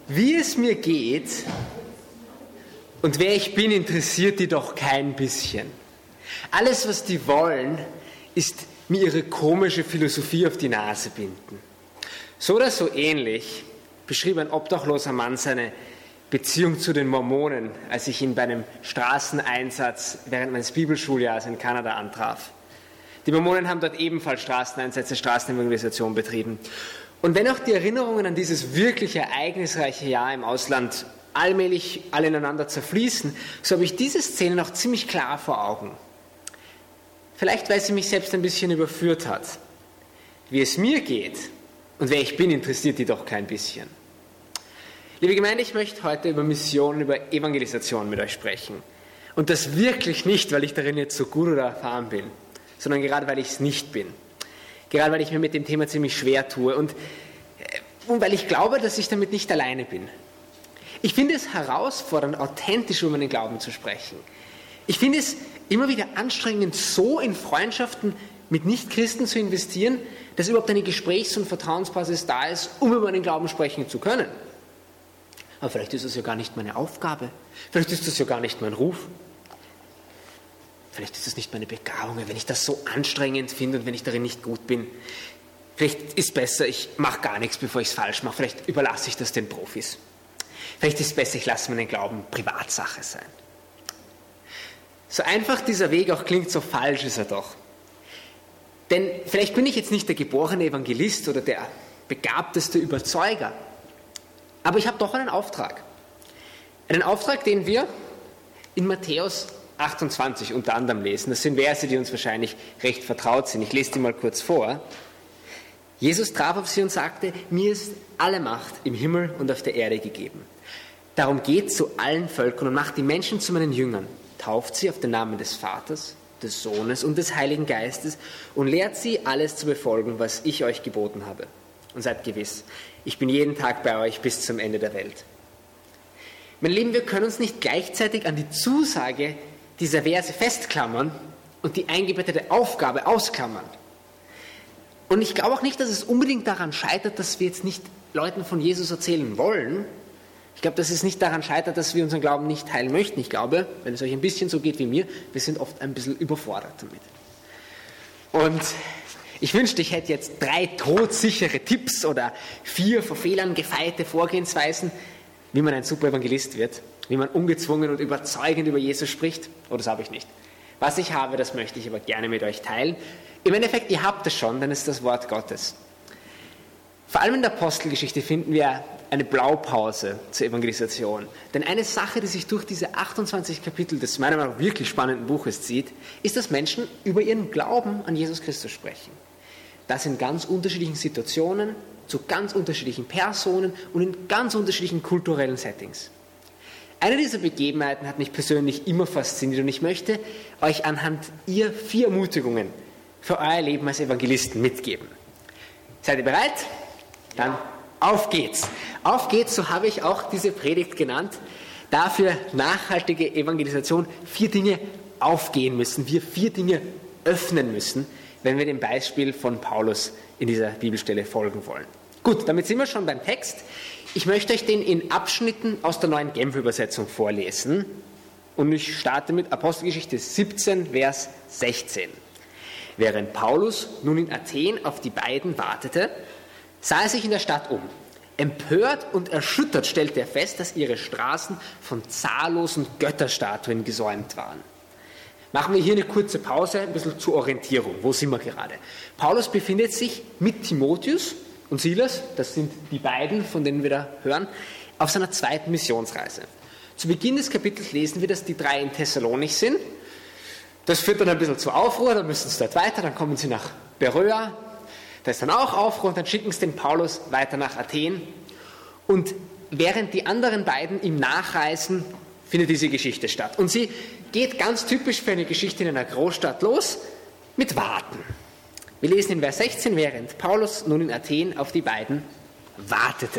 Wie es mir geht und wer ich bin, interessiert die doch kein bisschen. Alles, was die wollen, ist mir ihre komische Philosophie auf die Nase binden. So oder so ähnlich beschrieb ein obdachloser Mann seine Beziehung zu den Mormonen, als ich ihn bei einem Straßeneinsatz während meines Bibelschuljahres in Kanada antraf. Die Mormonen haben dort ebenfalls Straßeneinsätze, Straßenevangelisation betrieben. Und wenn auch die Erinnerungen an dieses wirklich ereignisreiche Jahr im Ausland allmählich alle ineinander zerfließen, so habe ich diese Szene noch ziemlich klar vor Augen. Vielleicht, weil sie mich selbst ein bisschen überführt hat. Wie es mir geht und wer ich bin, interessiert die doch kein bisschen. Liebe Gemeinde, ich möchte heute über Mission, über Evangelisation mit euch sprechen. Und das wirklich nicht, weil ich darin jetzt so gut oder erfahren bin, sondern gerade, weil ich es nicht bin. Gerade, weil ich mir mit dem Thema ziemlich schwer tue und weil ich glaube, dass ich damit nicht alleine bin. Ich finde es herausfordernd, authentisch über meinen Glauben zu sprechen. Ich finde es immer wieder anstrengend, so in Freundschaften mit Nichtchristen zu investieren, dass überhaupt eine Gesprächs- und Vertrauensbasis da ist, um über meinen Glauben sprechen zu können. Aber vielleicht ist das ja gar nicht meine Aufgabe. Vielleicht ist das ja gar nicht mein Ruf. Vielleicht ist das nicht meine Begabung, wenn ich das so anstrengend finde und wenn ich darin nicht gut bin. Vielleicht ist es besser, ich mache gar nichts, bevor ich es falsch mache. Vielleicht überlasse ich das den Profis. Vielleicht ist es besser, ich lasse meinen Glauben Privatsache sein. So einfach dieser Weg auch klingt, so falsch ist er doch. Denn vielleicht bin ich jetzt nicht der geborene Evangelist oder der begabteste Überzeuger. Aber ich habe doch einen Auftrag. Einen Auftrag, den wir in Matthäus 28 unter anderem lesen. Das sind Verse, die uns wahrscheinlich recht vertraut sind. Ich lese die mal kurz vor. Jesus traf auf sie und sagte, mir ist alle Macht im Himmel und auf der Erde gegeben. Darum geht zu allen Völkern und macht die Menschen zu meinen Jüngern. Tauft sie auf den Namen des Vaters, des Sohnes und des Heiligen Geistes und lehrt sie, alles zu befolgen, was ich euch geboten habe. Und seid gewiss, ich bin jeden Tag bei euch bis zum Ende der Welt. Meine Lieben, wir können uns nicht gleichzeitig an die Zusage dieser Verse festklammern und die eingebettete Aufgabe ausklammern. Und ich glaube auch nicht, dass es unbedingt daran scheitert, dass wir jetzt nicht Leuten von Jesus erzählen wollen. Ich glaube, dass es nicht daran scheitert, dass wir unseren Glauben nicht teilen möchten. Ich glaube, wenn es euch ein bisschen so geht wie mir, wir sind oft ein bisschen überfordert damit. Und ich wünschte, ich hätte jetzt 3 todsichere Tipps oder 4 vor Fehlern gefeite Vorgehensweisen, wie man ein super Evangelist wird, wie man ungezwungen und überzeugend über Jesus spricht. Oh, das habe ich nicht. Was ich habe, das möchte ich aber gerne mit euch teilen. Im Endeffekt, ihr habt es schon, denn es ist das Wort Gottes. Vor allem in der Apostelgeschichte finden wir eine Blaupause zur Evangelisation. Denn eine Sache, die sich durch diese 28 Kapitel des meiner Meinung nach wirklich spannenden Buches zieht, ist, dass Menschen über ihren Glauben an Jesus Christus sprechen. Das in ganz unterschiedlichen Situationen, zu ganz unterschiedlichen Personen und in ganz unterschiedlichen kulturellen Settings. Eine dieser Begebenheiten hat mich persönlich immer fasziniert und ich möchte euch anhand ihr 4 Ermutigungen für euer Leben als Evangelisten mitgeben. Seid ihr bereit? Dann auf geht's. Auf geht's, so habe ich auch diese Predigt genannt. Dafür nachhaltige Evangelisation 4 Dinge aufgehen müssen, wir 4 Dinge öffnen müssen, wenn wir dem Beispiel von Paulus in dieser Bibelstelle folgen wollen. Gut, damit sind wir schon beim Text. Ich möchte euch den in Abschnitten aus der Neuen Genfer Übersetzung vorlesen. Und ich starte mit Apostelgeschichte 17, Vers 16. Während Paulus nun in Athen auf die beiden wartete, sah er sich in der Stadt um. Empört und erschüttert stellte er fest, dass ihre Straßen von zahllosen Götterstatuen gesäumt waren. Machen wir hier eine kurze Pause, ein bisschen zur Orientierung. Wo sind wir gerade? Paulus befindet sich mit Timotheus und Silas, das sind die beiden, von denen wir da hören, auf seiner 2. Missionsreise. Zu Beginn des Kapitels lesen wir, dass die 3 in Thessalonich sind. Das führt dann ein bisschen zu Aufruhr, dann müssen sie dort weiter, dann kommen sie nach Beröa, da ist dann auch Aufruhr und dann schicken sie den Paulus weiter nach Athen. Und während die anderen beiden ihm nachreisen, findet diese Geschichte statt. Und sie geht ganz typisch für eine Geschichte in einer Großstadt los, mit Warten. Wir lesen in Vers 16, während Paulus nun in Athen auf die beiden wartete.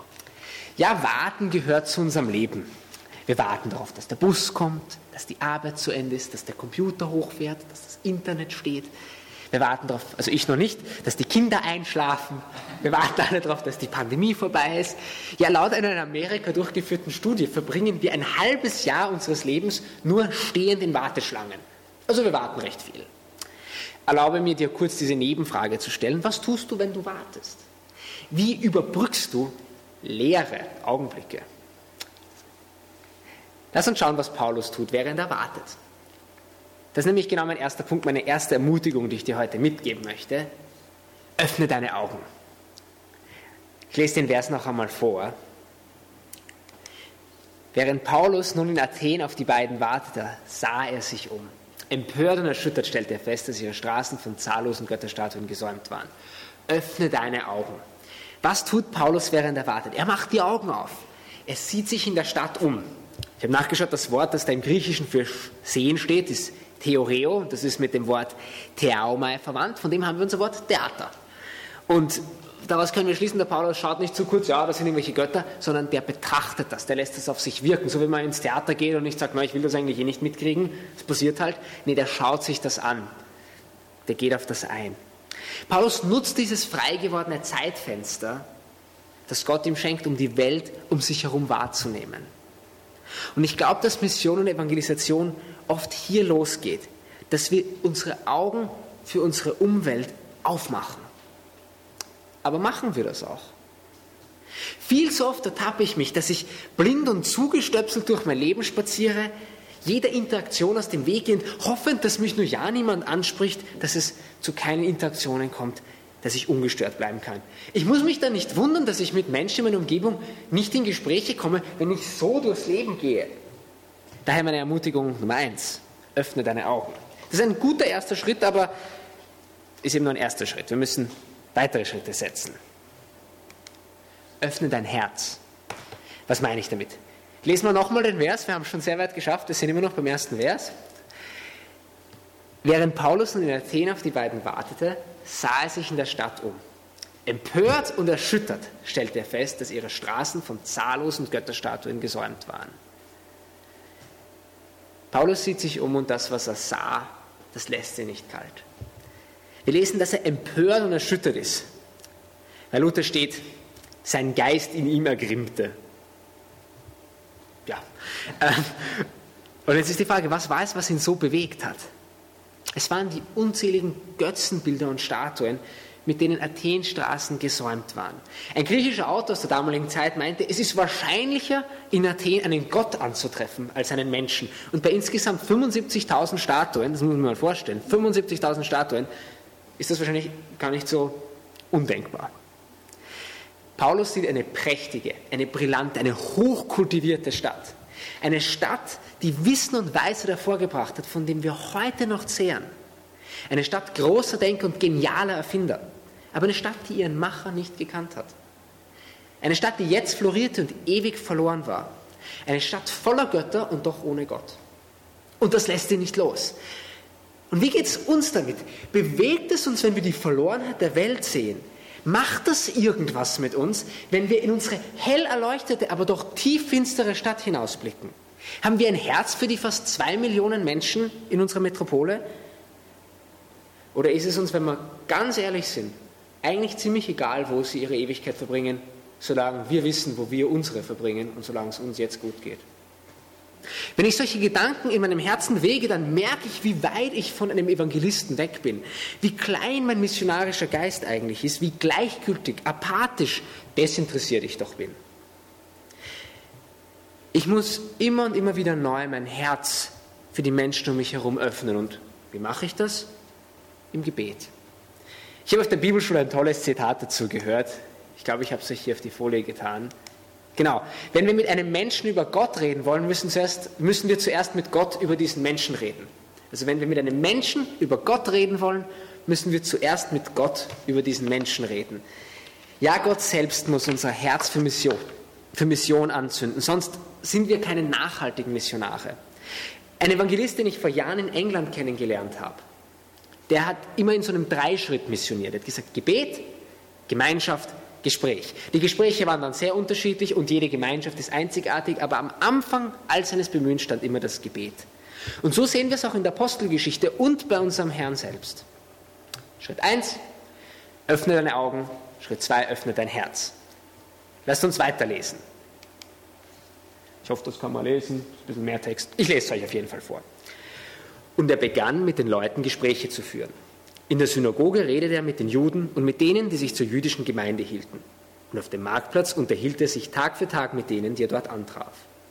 Ja, warten gehört zu unserem Leben. Wir warten darauf, dass der Bus kommt, dass die Arbeit zu Ende ist, dass der Computer hochfährt, dass das Internet steht. Wir warten darauf, also ich noch nicht, dass die Kinder einschlafen. Wir warten alle darauf, dass die Pandemie vorbei ist. Ja, laut einer in Amerika durchgeführten Studie verbringen wir ein halbes Jahr unseres Lebens nur stehend in Warteschlangen. Also wir warten recht viel. Erlaube mir, dir kurz diese Nebenfrage zu stellen. Was tust du, wenn du wartest? Wie überbrückst du leere Augenblicke? Lass uns schauen, was Paulus tut, während er wartet. Das ist nämlich genau mein erster Punkt, meine erste Ermutigung, die ich dir heute mitgeben möchte. Öffne deine Augen. Ich lese den Vers noch einmal vor. Während Paulus nun in Athen auf die beiden wartete, sah er sich um. Empört und erschüttert stellte er fest, dass ihre Straßen von zahllosen Götterstatuen gesäumt waren. Öffne deine Augen. Was tut Paulus, während er wartet? Er macht die Augen auf. Er sieht sich in der Stadt um. Ich habe nachgeschaut, das Wort, das da im Griechischen für sehen steht, ist Theoreo. Das ist mit dem Wort Theaomai verwandt. Von dem haben wir unser Wort Theater. Und daraus können wir schließen, der Paulus schaut nicht zu kurz, ja, das sind irgendwelche Götter, sondern der betrachtet das, der lässt es auf sich wirken. So wie man ins Theater geht und nicht sagt, ich will das eigentlich nicht mitkriegen, das passiert halt. Nee, der schaut sich das an. Der geht auf das ein. Paulus nutzt dieses frei gewordene Zeitfenster, das Gott ihm schenkt, um die Welt um sich herum wahrzunehmen. Und ich glaube, dass Mission und Evangelisation oft hier losgeht, dass wir unsere Augen für unsere Umwelt aufmachen. Aber machen wir das auch? Viel zu oft ertappe ich mich, dass ich blind und zugestöpselt durch mein Leben spaziere, jeder Interaktion aus dem Weg gehend, hoffend, dass mich nur ja niemand anspricht, dass es zu keinen Interaktionen kommt, dass ich ungestört bleiben kann. Ich muss mich dann nicht wundern, dass ich mit Menschen in meiner Umgebung nicht in Gespräche komme, wenn ich so durchs Leben gehe. Daher meine Ermutigung Nummer 1. Öffne deine Augen. Das ist ein guter erster Schritt, aber ist eben nur ein erster Schritt. Wir müssen weitere Schritte setzen. Öffne dein Herz. Was meine ich damit? Lesen wir nochmal den Vers, wir haben es schon sehr weit geschafft, wir sind immer noch beim ersten Vers. Während Paulus nun in Athen auf die beiden wartete, sah er sich in der Stadt um. Empört und erschüttert stellte er fest, dass ihre Straßen von zahllosen Götterstatuen gesäumt waren. Paulus sieht sich um und das, was er sah, das lässt ihn nicht kalt. Wir lesen, dass er empört und erschüttert ist. Bei Luther steht, sein Geist in ihm ergrimmte. Ja. Und jetzt ist die Frage, was war es, was ihn so bewegt hat? Es waren die unzähligen Götzenbilder und Statuen, mit denen Athenstraßen gesäumt waren. Ein griechischer Autor aus der damaligen Zeit meinte, es ist wahrscheinlicher, in Athen einen Gott anzutreffen als einen Menschen. Und bei insgesamt 75.000 Statuen, das muss man sich mal vorstellen, 75.000 Statuen, ist das wahrscheinlich gar nicht so undenkbar. Paulus sieht eine prächtige, eine brillante, eine hochkultivierte Stadt. Eine Stadt, die Wissen und Weisheit hervorgebracht hat, von dem wir heute noch zehren. Eine Stadt großer Denker und genialer Erfinder. Aber eine Stadt, die ihren Macher nicht gekannt hat. Eine Stadt, die jetzt florierte und ewig verloren war. Eine Stadt voller Götter und doch ohne Gott. Und das lässt ihn nicht los. Und wie geht es uns damit? Bewegt es uns, wenn wir die Verlorenheit der Welt sehen? Macht das irgendwas mit uns, wenn wir in unsere hell erleuchtete, aber doch tieffinstere Stadt hinausblicken? Haben wir ein Herz für die fast 2 Millionen Menschen in unserer Metropole? Oder ist es uns, wenn wir ganz ehrlich sind, eigentlich ziemlich egal, wo sie ihre Ewigkeit verbringen, solange wir wissen, wo wir unsere verbringen und solange es uns jetzt gut geht? Wenn ich solche Gedanken in meinem Herzen wege, dann merke ich, wie weit ich von einem Evangelisten weg bin, wie klein mein missionarischer Geist eigentlich ist, wie gleichgültig, apathisch, desinteressiert ich doch bin. Ich muss immer und immer wieder neu mein Herz für die Menschen um mich herum öffnen. Und wie mache ich das? Im Gebet. Ich habe auf der Bibelschule ein tolles Zitat dazu gehört. Ich glaube, ich habe es euch hier auf die Folie getan. Genau. Wenn wir mit einem Menschen über Gott reden wollen, müssen wir zuerst mit Gott über diesen Menschen reden. Also wenn wir mit einem Menschen über Gott reden wollen, müssen wir zuerst mit Gott über diesen Menschen reden. Ja, Gott selbst muss unser Herz für Mission anzünden, sonst sind wir keine nachhaltigen Missionare. Ein Evangelist, den ich vor Jahren in England kennengelernt habe, der hat immer in so einem 3-Schritt missioniert. Er hat gesagt, Gebet, Gemeinschaft, Gespräch. Die Gespräche waren dann sehr unterschiedlich und jede Gemeinschaft ist einzigartig, aber am Anfang all seines Bemühens stand immer das Gebet. Und so sehen wir es auch in der Apostelgeschichte und bei unserem Herrn selbst. Schritt 1, öffne deine Augen. Schritt 2, öffne dein Herz. Lasst uns weiterlesen. Ich hoffe, das kann man lesen. Ein bisschen mehr Text. Ich lese es euch auf jeden Fall vor. Und er begann, mit den Leuten Gespräche zu führen. In der Synagoge redete er mit den Juden und mit denen, die sich zur jüdischen Gemeinde hielten. Und auf dem Marktplatz unterhielt er sich Tag für Tag mit denen, die er dort antraf.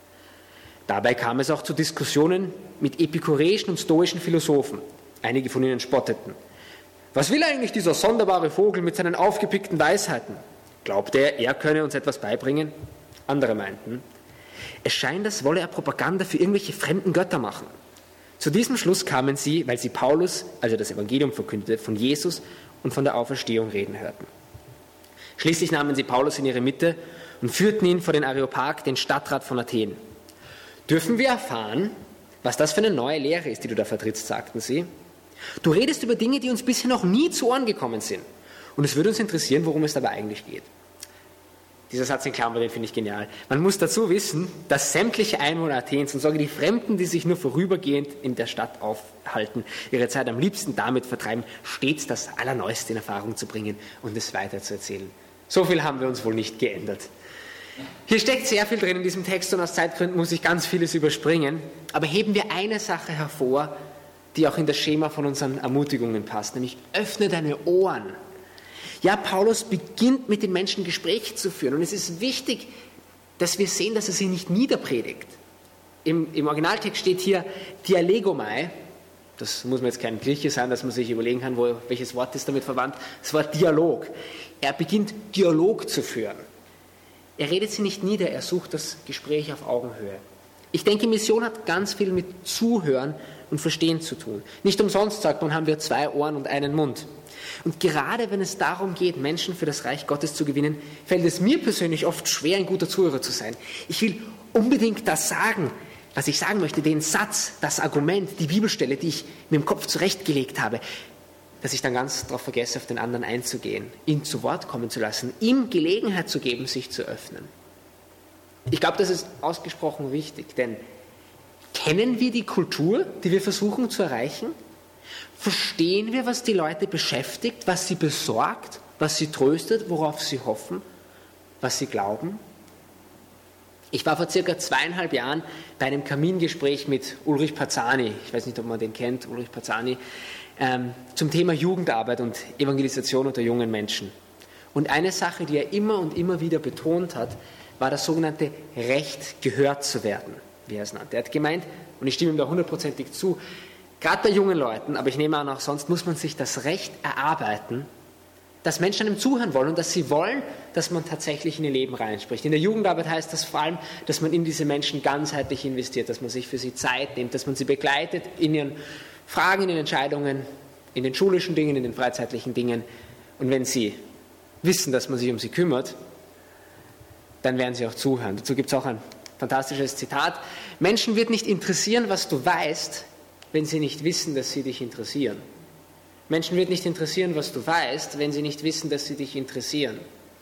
Dabei kam es auch zu Diskussionen mit epikureischen und stoischen Philosophen. Einige von ihnen spotteten. Was will eigentlich dieser sonderbare Vogel mit seinen aufgepickten Weisheiten? Glaubte er, er könne uns etwas beibringen? Andere meinten, es scheint, als wolle er Propaganda für irgendwelche fremden Götter machen. Zu diesem Schluss kamen sie, weil sie Paulus, also das Evangelium verkündete, von Jesus und von der Auferstehung reden hörten. Schließlich nahmen sie Paulus in ihre Mitte und führten ihn vor den Areopag, den Stadtrat von Athen. Dürfen wir erfahren, was das für eine neue Lehre ist, die du da vertrittst, sagten sie. Du redest über Dinge, die uns bisher noch nie zu Ohren gekommen sind. Und es würde uns interessieren, worum es dabei eigentlich geht. Dieser Satz in Klammern, den finde ich genial. Man muss dazu wissen, dass sämtliche Einwohner Athens und sogar die Fremden, die sich nur vorübergehend in der Stadt aufhalten, ihre Zeit am liebsten damit vertreiben, stets das Allerneueste in Erfahrung zu bringen und es weiterzuerzählen. So viel haben wir uns wohl nicht geändert. Hier steckt sehr viel drin in diesem Text und aus Zeitgründen muss ich ganz vieles überspringen. Aber heben wir eine Sache hervor, die auch in das Schema von unseren Ermutigungen passt, nämlich öffne deine Ohren. Ja, Paulus beginnt mit den Menschen Gespräche zu führen und es ist wichtig, dass wir sehen, dass er sie nicht niederpredigt. Im Originaltext steht hier Dialegomai, das muss man jetzt kein Grieche sein, dass man sich überlegen kann, welches Wort ist damit verwandt, das Wort Dialog. Er beginnt Dialog zu führen. Er redet sie nicht nieder, er sucht das Gespräch auf Augenhöhe. Ich denke, Mission hat ganz viel mit Zuhören und Verstehen zu tun. Nicht umsonst sagt man, haben wir 2 Ohren und einen Mund. Und gerade wenn es darum geht, Menschen für das Reich Gottes zu gewinnen, fällt es mir persönlich oft schwer, ein guter Zuhörer zu sein. Ich will unbedingt das sagen, was ich sagen möchte, den Satz, das Argument, die Bibelstelle, die ich mir im Kopf zurechtgelegt habe, dass ich dann ganz darauf vergesse, auf den anderen einzugehen, ihn zu Wort kommen zu lassen, ihm Gelegenheit zu geben, sich zu öffnen. Ich glaube, das ist ausgesprochen wichtig, denn kennen wir die Kultur, die wir versuchen zu erreichen? Verstehen wir, was die Leute beschäftigt, was sie besorgt, was sie tröstet, worauf sie hoffen, was sie glauben? Ich war vor circa 2,5 Jahren bei einem Kamingespräch mit Ulrich Parzani, ich weiß nicht, ob man den kennt, Ulrich Parzani, zum Thema Jugendarbeit und Evangelisation unter jungen Menschen. Und eine Sache, die er immer und immer wieder betont hat, war das sogenannte Recht, gehört zu werden, wie er es nannte. Er hat gemeint, und ich stimme ihm da 100%ig zu, gerade bei jungen Leuten, aber ich nehme an, auch sonst muss man sich das Recht erarbeiten, dass Menschen einem zuhören wollen und dass sie wollen, dass man tatsächlich in ihr Leben reinspricht. In der Jugendarbeit heißt das vor allem, dass man in diese Menschen ganzheitlich investiert, dass man sich für sie Zeit nimmt, dass man sie begleitet in ihren Fragen, in den Entscheidungen, in den schulischen Dingen, in den freizeitlichen Dingen. Und wenn sie wissen, dass man sich um sie kümmert, dann werden sie auch zuhören. Dazu gibt es auch ein fantastisches Zitat. Menschen wird nicht interessieren, was du weißt, wenn sie nicht wissen, dass sie dich interessieren. Menschen wird nicht interessieren, was du weißt, wenn sie nicht wissen, dass sie dich interessieren.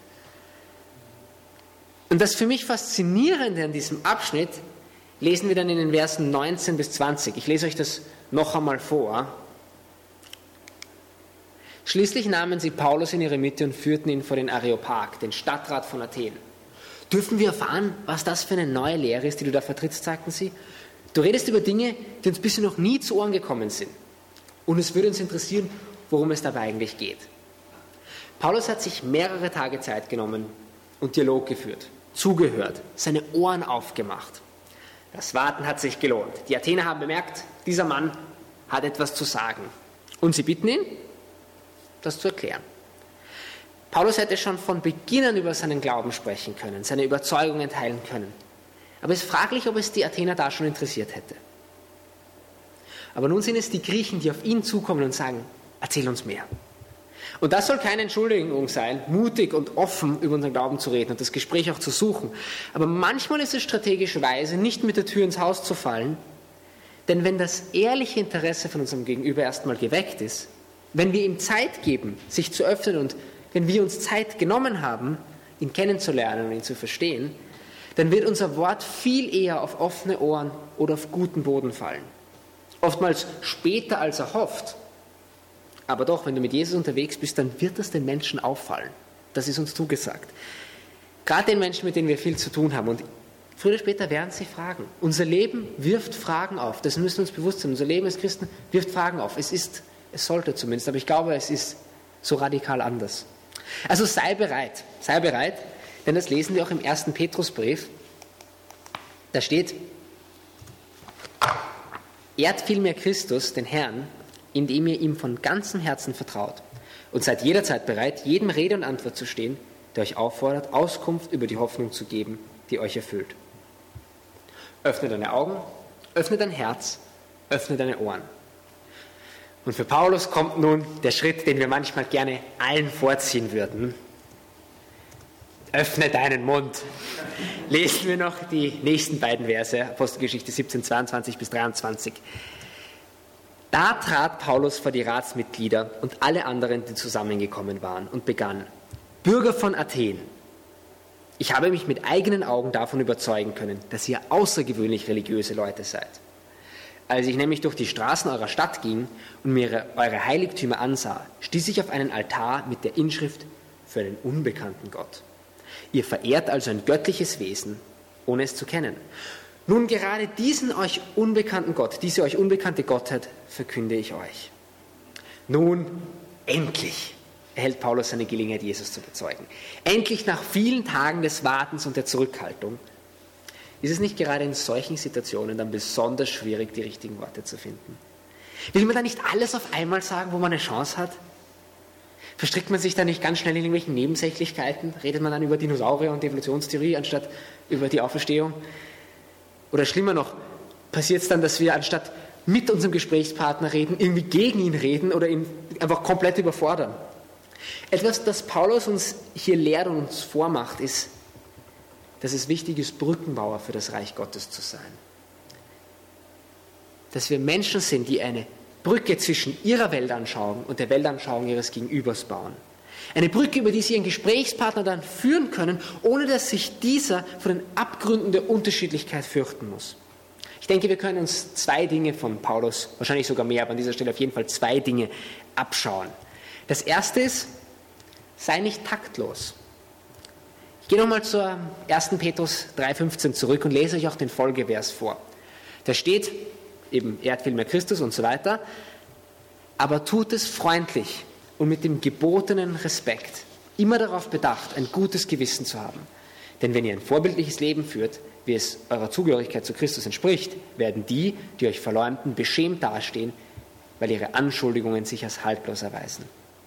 Und das für mich Faszinierende an diesem Abschnitt lesen wir dann in den Versen 19 bis 20. Ich lese euch das noch einmal vor. Schließlich nahmen sie Paulus in ihre Mitte und führten ihn vor den Areopag, den Stadtrat von Athen. Dürfen wir erfahren, was das für eine neue Lehre ist, die du da vertrittst, sagten sie. Du redest über Dinge, die uns bisher noch nie zu Ohren gekommen sind. Und es würde uns interessieren, worum es dabei eigentlich geht. Paulus hat sich mehrere Tage Zeit genommen und Dialog geführt, zugehört, seine Ohren aufgemacht. Das Warten hat sich gelohnt. Die Athener haben bemerkt, dieser Mann hat etwas zu sagen. Und sie bitten ihn, das zu erklären. Paulus hätte schon von Beginn an über seinen Glauben sprechen können, seine Überzeugungen teilen können. Aber es ist fraglich, ob es die Athener da schon interessiert hätte. Aber nun sind es die Griechen, die auf ihn zukommen und sagen, erzähl uns mehr. Und das soll keine Entschuldigung sein, mutig und offen über unseren Glauben zu reden und das Gespräch auch zu suchen. Aber manchmal ist es strategisch weise, nicht mit der Tür ins Haus zu fallen, denn wenn das ehrliche Interesse von unserem Gegenüber erstmal geweckt ist, wenn wir ihm Zeit geben, sich zu öffnen und wenn wir uns Zeit genommen haben, ihn kennenzulernen und ihn zu verstehen, dann wird unser Wort viel eher auf offene Ohren oder auf guten Boden fallen. Oftmals später als erhofft. Aber doch, wenn du mit Jesus unterwegs bist, dann wird das den Menschen auffallen. Das ist uns zugesagt. Gerade den Menschen, mit denen wir viel zu tun haben. Und früher oder später werden sie fragen. Unser Leben wirft Fragen auf. Das müssen wir uns bewusst sein. Unser Leben als Christen wirft Fragen auf. Es sollte zumindest, aber ich glaube, es ist so radikal anders. Also sei bereit, denn das lesen wir auch im 1. Petrusbrief. Da steht: Ehrt vielmehr Christus, den Herrn, indem ihr ihm von ganzem Herzen vertraut und seid jederzeit bereit, jedem Rede und Antwort zu stehen, der euch auffordert, Auskunft über die Hoffnung zu geben, die euch erfüllt. Öffne deine Augen, öffne dein Herz, öffne deine Ohren. Und für Paulus kommt nun der Schritt, den wir manchmal gerne allen vorziehen würden. Öffne deinen Mund. Lesen wir noch die nächsten beiden Verse, Apostelgeschichte 17, 22 bis 23. Da trat Paulus vor die Ratsmitglieder und alle anderen, die zusammengekommen waren, und begann: Bürger von Athen, ich habe mich mit eigenen Augen davon überzeugen können, dass ihr außergewöhnlich religiöse Leute seid. Als ich nämlich durch die Straßen eurer Stadt ging und mir eure Heiligtümer ansah, stieß ich auf einen Altar mit der Inschrift: Für einen unbekannten Gott. Ihr verehrt also ein göttliches Wesen, ohne es zu kennen. Nun gerade diesen euch unbekannten Gott, diese euch unbekannte Gottheit verkünde ich euch. Nun, endlich erhält Paulus seine Gelegenheit, Jesus zu bezeugen. Endlich nach vielen Tagen des Wartens und der Zurückhaltung. Ist es nicht gerade in solchen Situationen dann besonders schwierig, die richtigen Worte zu finden? Will man da nicht alles auf einmal sagen, wo man eine Chance hat? Verstrickt man sich da nicht ganz schnell in irgendwelchen Nebensächlichkeiten? Redet man dann über Dinosaurier und Evolutionstheorie anstatt über die Auferstehung? Oder schlimmer noch, passiert es dann, dass wir anstatt mit unserem Gesprächspartner reden, irgendwie gegen ihn reden oder ihn einfach komplett überfordern? Etwas, das Paulus uns hier lehrt und uns vormacht, ist, dass es wichtig ist, Brückenbauer für das Reich Gottes zu sein. Dass wir Menschen sind, die eine Brücke zwischen ihrer Weltanschauung und der Weltanschauung ihres Gegenübers bauen. Eine Brücke, über die sie ihren Gesprächspartner dann führen können, ohne dass sich dieser von den Abgründen der Unterschiedlichkeit fürchten muss. Ich denke, wir können uns 2 Dinge von Paulus, wahrscheinlich sogar mehr, aber an dieser Stelle auf jeden Fall 2 Dinge abschauen. Das erste ist: Sei nicht taktlos. Ich gehe nochmal zur 1. Petrus 3,15 zurück und lese euch auch den Folgevers vor. Da steht eben: Ehrt vielmehr Christus und so weiter, aber tut es freundlich und mit dem gebotenen Respekt, immer darauf bedacht, ein gutes Gewissen zu haben. Denn wenn ihr ein vorbildliches Leben führt, wie es eurer Zugehörigkeit zu Christus entspricht, werden die, die euch verleumden, beschämt dastehen, weil ihre Anschuldigungen sich als haltlos erweisen.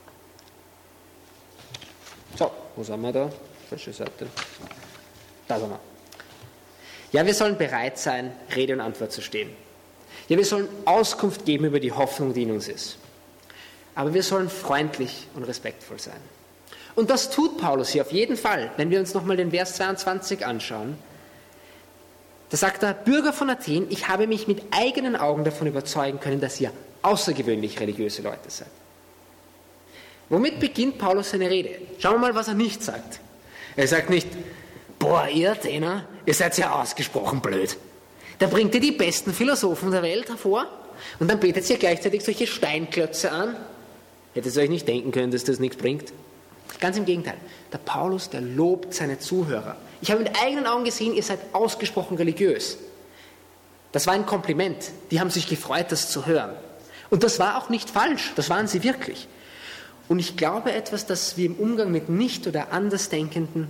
So, wo sind wir da? Falsche Seite. Da sind wir. Ja, wir sollen bereit sein, Rede und Antwort zu stehen. Ja, wir sollen Auskunft geben über die Hoffnung, die in uns ist. Aber wir sollen freundlich und respektvoll sein. Und das tut Paulus hier auf jeden Fall. Wenn wir uns nochmal den Vers 22 anschauen, da sagt er: Bürger von Athen, ich habe mich mit eigenen Augen davon überzeugen können, dass ihr außergewöhnlich religiöse Leute seid. Womit beginnt Paulus seine Rede? Schauen wir mal, was er nicht sagt. Er sagt nicht: Boah, ihr Athener, ihr seid ja ausgesprochen blöd. Da bringt ihr die besten Philosophen der Welt hervor und dann betet ihr gleichzeitig solche Steinklötze an. Hättet ihr euch nicht denken können, dass das nichts bringt? Ganz im Gegenteil. Der Paulus, der lobt seine Zuhörer. Ich habe mit eigenen Augen gesehen, ihr seid ausgesprochen religiös. Das war ein Kompliment. Die haben sich gefreut, das zu hören. Und das war auch nicht falsch. Das waren sie wirklich. Und ich glaube, etwas, das wir im Umgang mit nicht oder andersdenkenden,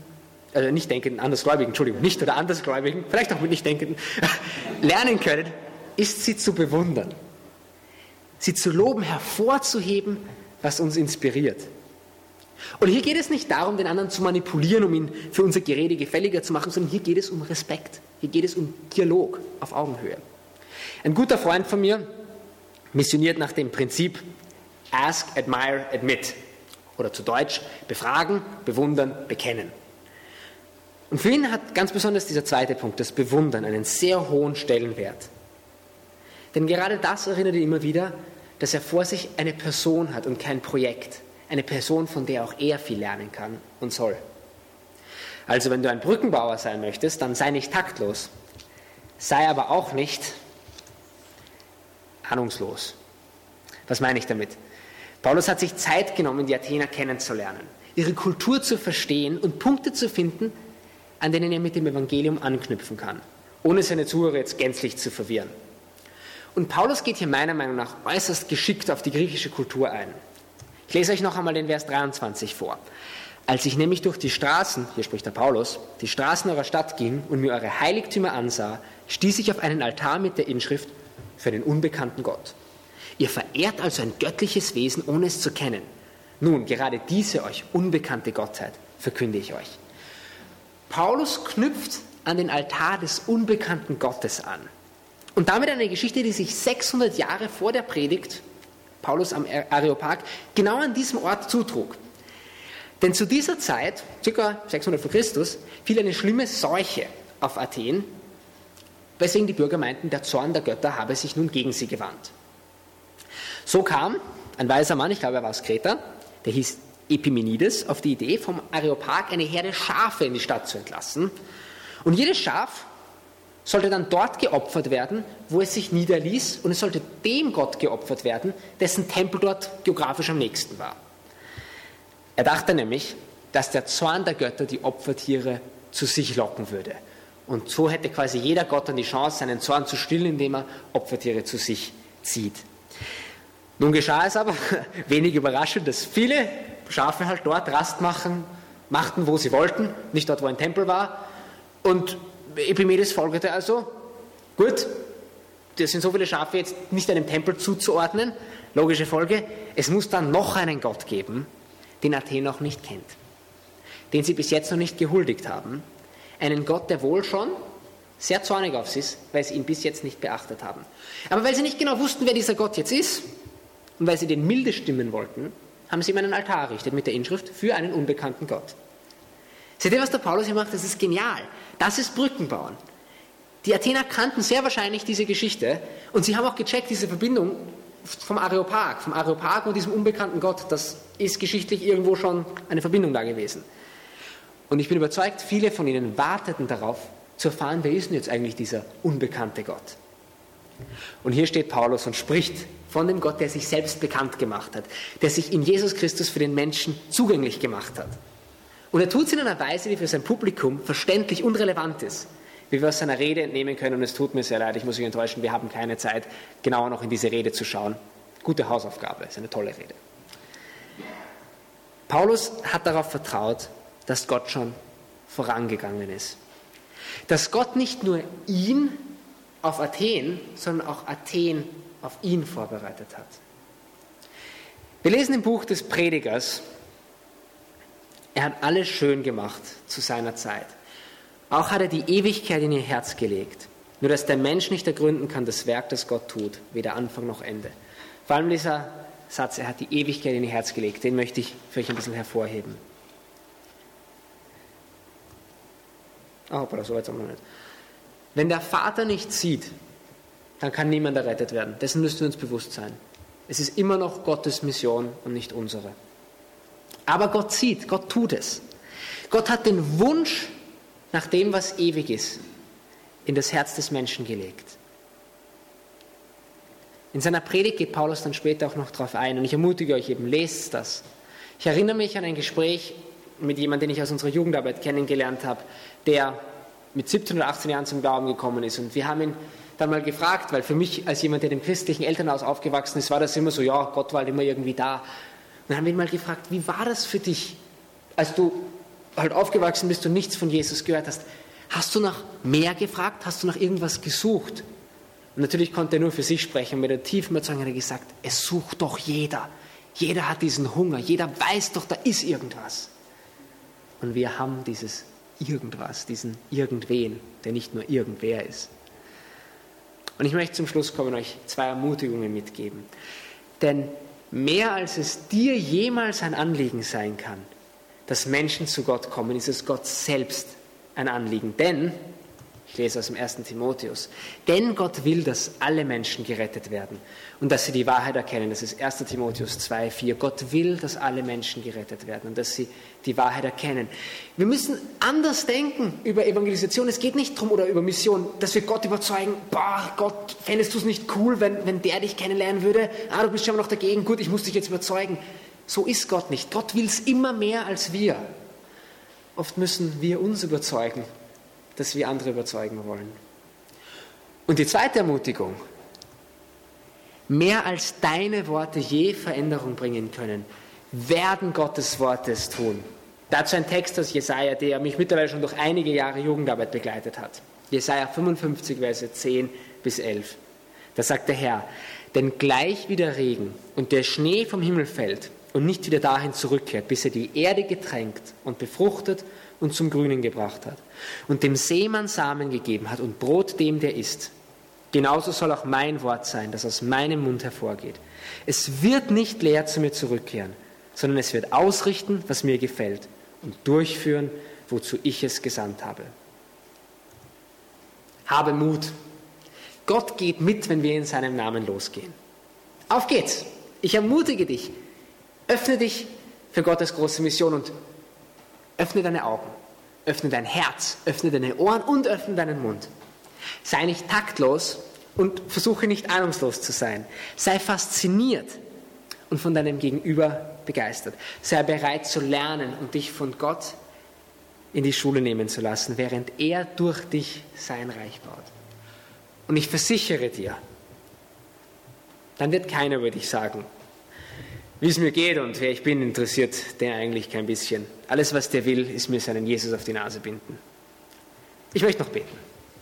nicht oder andersgläubigen, vielleicht auch mit Nichtdenkenden, lernen können, ist, sie zu bewundern. Sie zu loben, hervorzuheben, was uns inspiriert. Und hier geht es nicht darum, den anderen zu manipulieren, um ihn für unser Gerede gefälliger zu machen, sondern hier geht es um Respekt. Hier geht es um Dialog auf Augenhöhe. Ein guter Freund von mir missioniert nach dem Prinzip Ask, Admire, Admit. Oder zu Deutsch: befragen, bewundern, bekennen. Und für ihn hat ganz besonders dieser zweite Punkt, das Bewundern, einen sehr hohen Stellenwert. Denn gerade das erinnert ihn immer wieder, dass er vor sich eine Person hat und kein Projekt. Eine Person, von der auch er viel lernen kann und soll. Also wenn du ein Brückenbauer sein möchtest, dann sei nicht taktlos. Sei aber auch nicht ahnungslos. Was meine ich damit? Paulus hat sich Zeit genommen, die Athener kennenzulernen, ihre Kultur zu verstehen und Punkte zu finden, an denen er mit dem Evangelium anknüpfen kann, ohne seine Zuhörer jetzt gänzlich zu verwirren. Und Paulus geht hier meiner Meinung nach äußerst geschickt auf die griechische Kultur ein. Ich lese euch noch einmal den Vers 23 vor. Als ich nämlich durch die Straßen, hier spricht der Paulus, die Straßen eurer Stadt ging und mir eure Heiligtümer ansah, stieß ich auf einen Altar mit der Inschrift für den unbekannten Gott. Ihr verehrt also ein göttliches Wesen, ohne es zu kennen. Nun, gerade diese euch unbekannte Gottheit verkünde ich euch. Paulus knüpft an den Altar des unbekannten Gottes an. Und damit eine Geschichte, die sich 600 Jahre vor der Predigt, Paulus am Areopag, genau an diesem Ort zutrug. Denn zu dieser Zeit, ca. 600 vor Christus, fiel eine schlimme Seuche auf Athen, weswegen die Bürger meinten, der Zorn der Götter habe sich nun gegen sie gewandt. So kam ein weiser Mann, ich glaube er war aus Kreta, der hieß Epimenides, auf die Idee, vom Areopag eine Herde Schafe in die Stadt zu entlassen. Und jedes Schaf sollte dann dort geopfert werden, wo es sich niederließ, und es sollte dem Gott geopfert werden, dessen Tempel dort geografisch am nächsten war. Er dachte nämlich, dass der Zorn der Götter die Opfertiere zu sich locken würde. Und so hätte quasi jeder Gott dann die Chance, seinen Zorn zu stillen, indem er Opfertiere zu sich zieht. Nun geschah es aber, wenig überraschend, dass viele Schafe halt dort Rast machten, wo sie wollten, nicht dort, wo ein Tempel war. Und Epimedes folgerte also, gut, das sind so viele Schafe jetzt nicht einem Tempel zuzuordnen, logische Folge, es muss dann noch einen Gott geben, den Athen noch nicht kennt, den sie bis jetzt noch nicht gehuldigt haben, einen Gott, der wohl schon sehr zornig auf sie ist, weil sie ihn bis jetzt nicht beachtet haben. Aber weil sie nicht genau wussten, wer dieser Gott jetzt ist und weil sie den milde stimmen wollten, haben sie ihm einen Altar errichtet mit der Inschrift für einen unbekannten Gott. Seht ihr, was der Paulus hier macht? Das ist genial. Das ist Brückenbauen. Die Athener kannten sehr wahrscheinlich diese Geschichte und sie haben auch gecheckt, diese Verbindung vom Areopag und diesem unbekannten Gott, das ist geschichtlich irgendwo schon eine Verbindung da gewesen. Und ich bin überzeugt, viele von ihnen warteten darauf, zu erfahren, wer ist denn jetzt eigentlich dieser unbekannte Gott. Und hier steht Paulus und spricht von dem Gott, der sich selbst bekannt gemacht hat, der sich in Jesus Christus für den Menschen zugänglich gemacht hat. Und er tut es in einer Weise, die für sein Publikum verständlich und relevant ist, wie wir aus seiner Rede entnehmen können. Und es tut mir sehr leid, ich muss euch enttäuschen, wir haben keine Zeit, genauer noch in diese Rede zu schauen. Gute Hausaufgabe, ist eine tolle Rede. Paulus hat darauf vertraut, dass Gott schon vorangegangen ist. Dass Gott nicht nur ihn auf Athen, sondern auch Athen auf ihn vorbereitet hat. Wir lesen im Buch des Predigers, er hat alles schön gemacht zu seiner Zeit. Auch hat er die Ewigkeit in ihr Herz gelegt. Nur dass der Mensch nicht ergründen kann, das Werk, das Gott tut, weder Anfang noch Ende. Vor allem dieser Satz, er hat die Ewigkeit in ihr Herz gelegt, den möchte ich für euch ein bisschen hervorheben. So weit sind wir noch nicht. Wenn der Vater nicht sieht, dann kann niemand errettet werden. Dessen müssen wir uns bewusst sein. Es ist immer noch Gottes Mission und nicht unsere. Aber Gott sieht, Gott tut es. Gott hat den Wunsch nach dem, was ewig ist, in das Herz des Menschen gelegt. In seiner Predigt geht Paulus dann später auch noch darauf ein und ich ermutige euch eben, lest das. Ich erinnere mich an ein Gespräch mit jemandem, den ich aus unserer Jugendarbeit kennengelernt habe, der mit 17 oder 18 Jahren zum Glauben gekommen ist. Und wir haben ihn dann mal gefragt, weil für mich als jemand, der im christlichen Elternhaus aufgewachsen ist, war das immer so, ja, Gott war halt immer irgendwie da. Und dann haben wir ihn mal gefragt, wie war das für dich, als du halt aufgewachsen bist und nichts von Jesus gehört hast? Hast du nach mehr gefragt? Hast du nach irgendwas gesucht? Und natürlich konnte er nur für sich sprechen. Mit der tiefen Überzeugung hat er gesagt, es sucht doch jeder. Jeder hat diesen Hunger. Jeder weiß doch, da ist irgendwas. Und wir haben dieses Irgendwas, diesen Irgendwen, der nicht nur irgendwer ist. Und ich möchte zum Schluss kommen und euch 2 Ermutigungen mitgeben. Denn mehr als es dir jemals ein Anliegen sein kann, dass Menschen zu Gott kommen, ist es Gott selbst ein Anliegen. Denn Ich lese aus dem 1. Timotheus. Denn Gott will, dass alle Menschen gerettet werden und dass sie die Wahrheit erkennen. Das ist 1. Timotheus 2,4. Gott will, dass alle Menschen gerettet werden und dass sie die Wahrheit erkennen. Wir müssen anders denken über Evangelisation. Es geht nicht darum, oder über Mission, dass wir Gott überzeugen, boah, Gott, fändest du es nicht cool, wenn der dich kennenlernen würde? Ah, du bist schon noch dagegen, gut, ich muss dich jetzt überzeugen. So ist Gott nicht. Gott will es immer mehr als wir. Oft müssen wir uns überzeugen, dass wir andere überzeugen wollen. Und die zweite Ermutigung: Mehr als deine Worte je Veränderung bringen können, werden Gottes Worte es tun. Dazu ein Text aus Jesaja, der mich mittlerweile schon durch einige Jahre Jugendarbeit begleitet hat. Jesaja 55, Verse 10 bis 11. Da sagt der Herr: Denn gleich wie der Regen und der Schnee vom Himmel fällt und nicht wieder dahin zurückkehrt, bis er die Erde getränkt und befruchtet und zum Grünen gebracht hat und dem Seemann Samen gegeben hat und Brot dem, der isst. Genauso soll auch mein Wort sein, das aus meinem Mund hervorgeht. Es wird nicht leer zu mir zurückkehren, sondern es wird ausrichten, was mir gefällt und durchführen, wozu ich es gesandt habe. Habe Mut. Gott geht mit, wenn wir in seinem Namen losgehen. Auf geht's. Ich ermutige dich. Öffne dich für Gottes große Mission und öffne deine Augen, öffne dein Herz, öffne deine Ohren und öffne deinen Mund. Sei nicht taktlos und versuche nicht ahnungslos zu sein. Sei fasziniert und von deinem Gegenüber begeistert. Sei bereit zu lernen und dich von Gott in die Schule nehmen zu lassen, während er durch dich sein Reich baut. Und ich versichere dir, dann wird keiner über dich sagen, wie es mir geht und wer ich bin, interessiert den eigentlich kein bisschen. Alles, was der will, ist mir seinen Jesus auf die Nase binden. Ich möchte noch beten.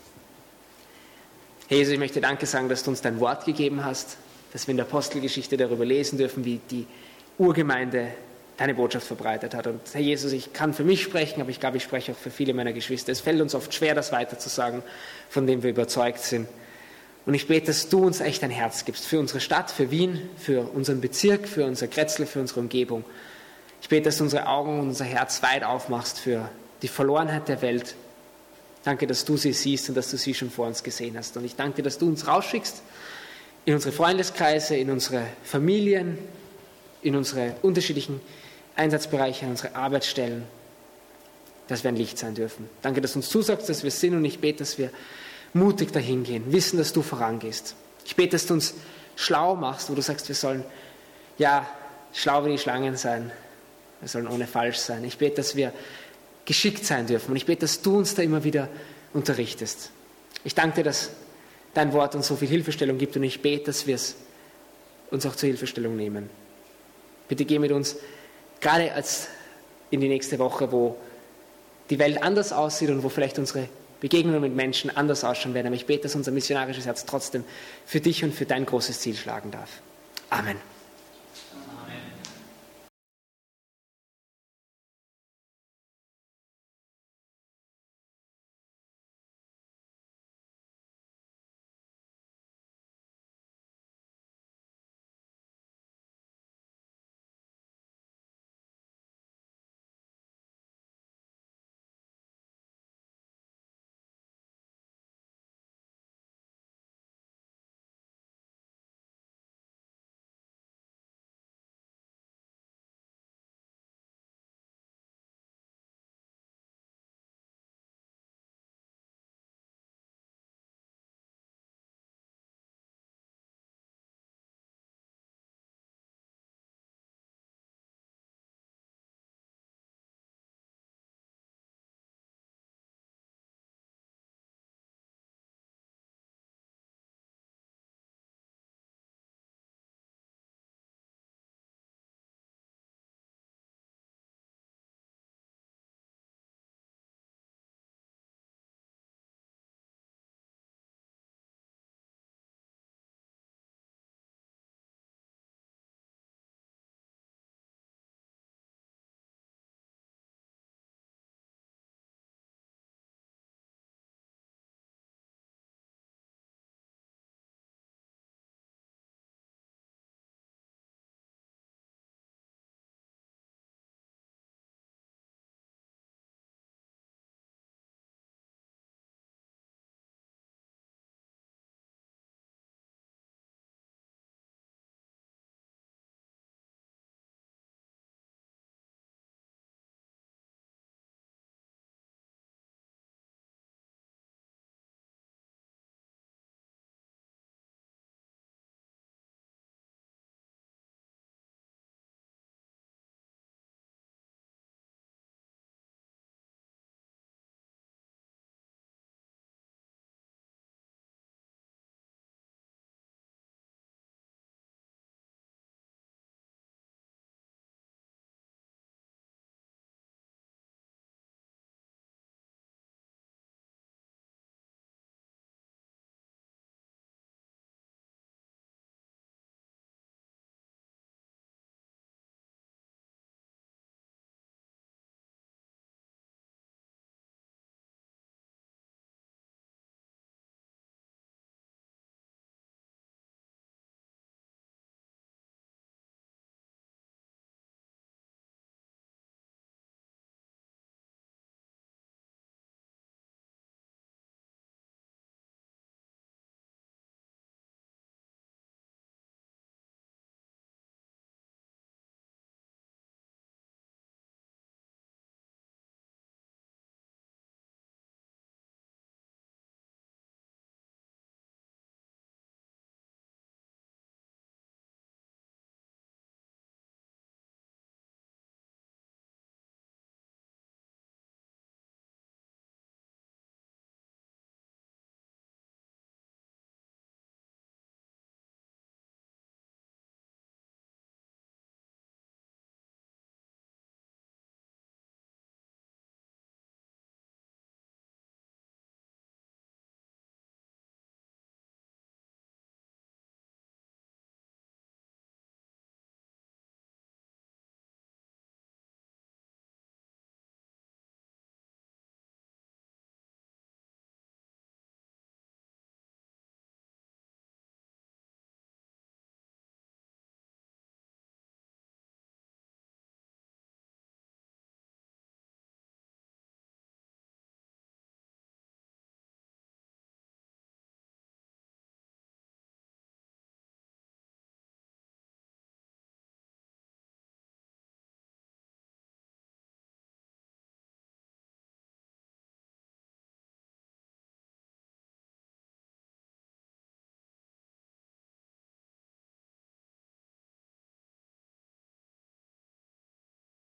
Herr Jesus, ich möchte Danke sagen, dass du uns dein Wort gegeben hast, dass wir in der Apostelgeschichte darüber lesen dürfen, wie die Urgemeinde deine Botschaft verbreitet hat. Und Herr Jesus, ich kann für mich sprechen, aber ich glaube, ich spreche auch für viele meiner Geschwister. Es fällt uns oft schwer, das weiterzusagen, von dem wir überzeugt sind. Und ich bete, dass du uns echt ein Herz gibst für unsere Stadt, für Wien, für unseren Bezirk, für unser Grätzl, für unsere Umgebung. Ich bete, dass du unsere Augen und unser Herz weit aufmachst für die Verlorenheit der Welt. Danke, dass du sie siehst und dass du sie schon vor uns gesehen hast. Und ich danke dir, dass du uns rausschickst in unsere Freundeskreise, in unsere Familien, in unsere unterschiedlichen Einsatzbereiche, in unsere Arbeitsstellen, dass wir ein Licht sein dürfen. Danke, dass du uns zusagst, dass wir sind, und ich bete, dass wir mutig dahin gehen, wissen, dass du vorangehst. Ich bete, dass du uns schlau machst, wo du sagst, wir sollen ja schlau wie die Schlangen sein, wir sollen ohne falsch sein. Ich bete, dass wir geschickt sein dürfen, und ich bete, dass du uns da immer wieder unterrichtest. Ich danke dir, dass dein Wort uns so viel Hilfestellung gibt, und ich bete, dass wir es uns auch zur Hilfestellung nehmen. Bitte geh mit uns, gerade als in die nächste Woche, wo die Welt anders aussieht und wo vielleicht unsere Begegnungen mit Menschen anders ausschauen werden. Aber ich bete, dass unser missionarisches Herz trotzdem für dich und für dein großes Ziel schlagen darf. Amen.